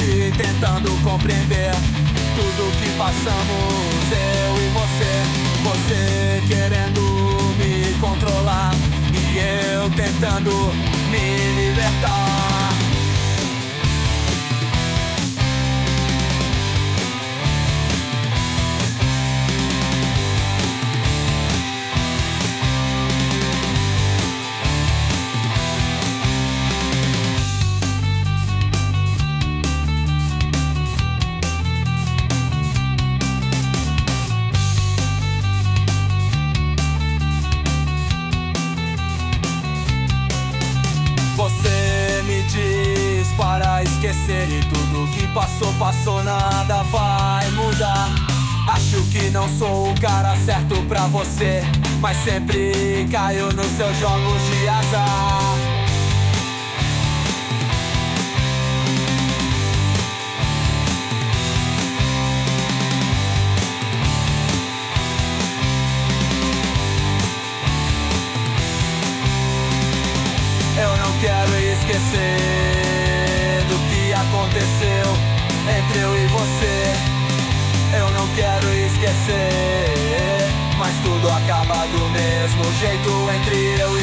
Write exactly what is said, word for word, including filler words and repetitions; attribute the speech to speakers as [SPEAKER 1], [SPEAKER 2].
[SPEAKER 1] mente tentando compreender tudo que passamos, eu e você. Você querendo me controlar e eu tentando me libertar. Você me diz para esquecer e tudo que passou, passou, nada vai mudar. Acho que não sou o cara certo pra você, mas sempre caio nos seus jogos de azar. Eu não quero esquecer do que aconteceu entre eu e você. Eu não quero esquecer, mas tudo acaba do mesmo jeito entre eu